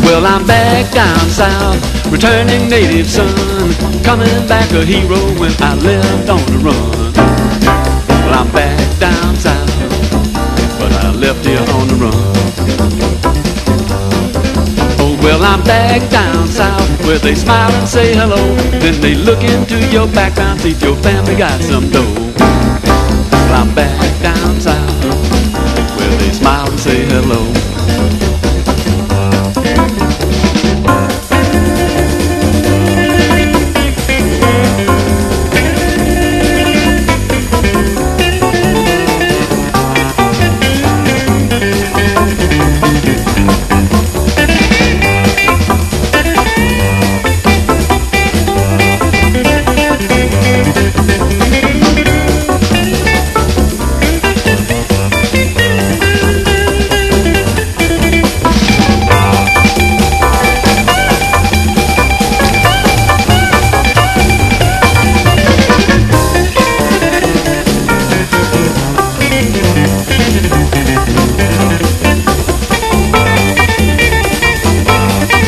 Well, I'm back down south, returning native son, coming back a hero when I left on the run. Well, I'm back down south, but I left here on the run. Oh, well, I'm back down south, where they smile and say hello, then they look into your background, see if your family got some dough. Well, I'm back down south, where they smile and say hello.